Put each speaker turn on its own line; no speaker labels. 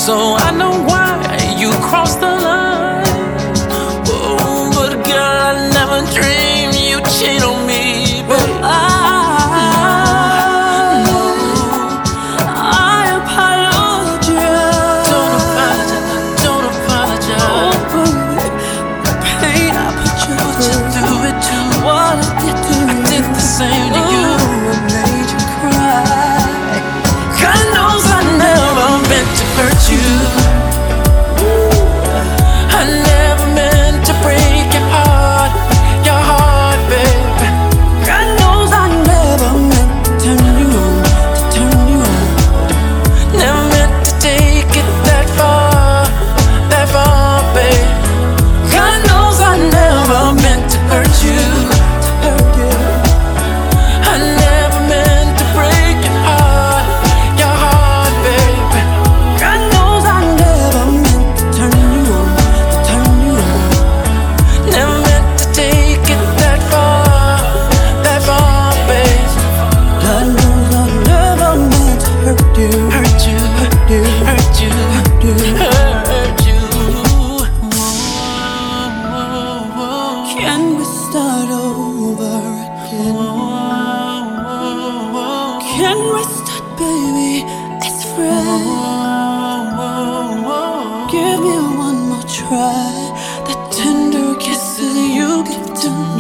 so I know why you crossed the line. Oh, but girl, I never dreamed you'd cheat on me, babe.
I apologize.
Don't apologize.
Oh, the pain I put you
through it too.
What I did to you,
I did the same to you.
I made you cry.
God knows I never meant to hurt you. I never meant to break your heart, baby.
God knows I never meant to turn you on,
Never meant to take it that far, baby. God knows I never meant to hurt you. I never meant to break your heart, baby.
God knows I never meant to turn you on,
Never meant to take it that far, baby.
God knows I never meant to hurt you. Can we start over again? Can we start, baby, as friends? Give me one more try. The tender kisses you give to me.